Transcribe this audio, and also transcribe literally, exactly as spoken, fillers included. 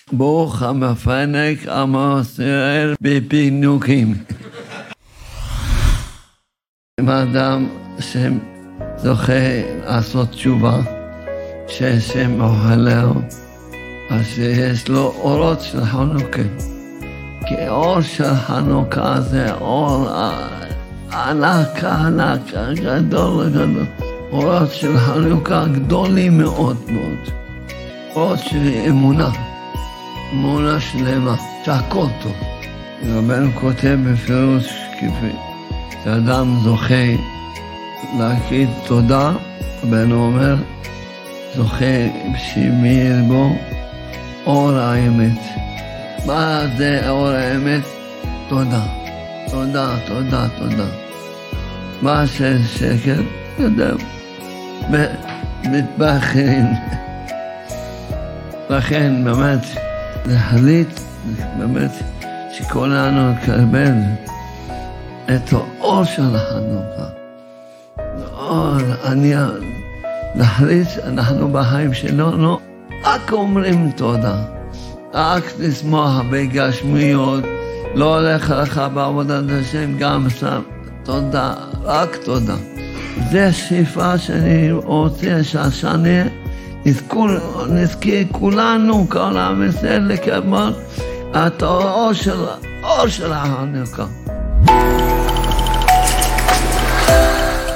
ברוך המפנק עמו ישראל בפינוקים. אם האדם שזוכה לעשות תשובה, שהשם אוהלהו, אז יש לו אורות של חנוכה. כי אור של חנוכה זה אור ענק, ענק, גדול, גדול. אורות של חנוכה גדולים מאוד מאוד. אורות של אמונה, אמונה שלמה, שהכל טוב. רבנו כותב בפירוש כפי שאדם זוכה להגיד תודה, רבנו אומר, זוכה שמאיר בו אור האמת. מה זה אור האמת? תודה, תודה, תודה, תודה. מה ששקר? יודע, מתבחרים. לכן באמת להחליט, באמת שכולנו נקבל את האור של החנוכה. האור, אני להחליט, אנחנו בחיים שלנו רק אומרים תודה. רק לשמוח בגשמיות, לא הולך לך בעבודת השם, גם שם תודה, רק תודה. זה השאיפה שאני רוצה שהשנה נזכיר כולנו, כל עם ישראל לקבל את האור של החנוכה.